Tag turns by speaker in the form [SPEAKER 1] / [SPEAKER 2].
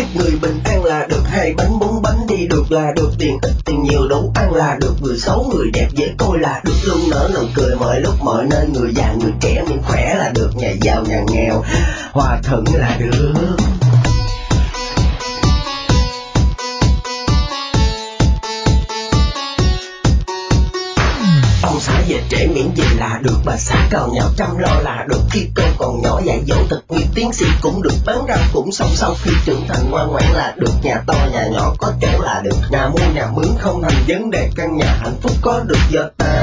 [SPEAKER 1] người bình an là được, 2 bánh 4 bánh đi được là được, tiền ít tiền nhiều đủ ăn là được, người xấu người đẹp dễ coi là được, luôn nở nụ cười mọi lúc mọi nơi, người già người trẻ miệng khỏe là được, nhà giàu nhà nghèo hòa thuận là được. Ông xã về trễ miễn gì là được, bà xã cào nhào chăm lo là được, khi con còn nhỏ dạy dỗ thật nguyên tiến sĩ cũng được, bán rau cũng xong, sau khi trưởng thành ngoan ngoãn là được, nhà to nhà nhỏ có chỗ là được, nhà mua nhà mướn không thành vấn đề, căn nhà hạnh phúc có được do ta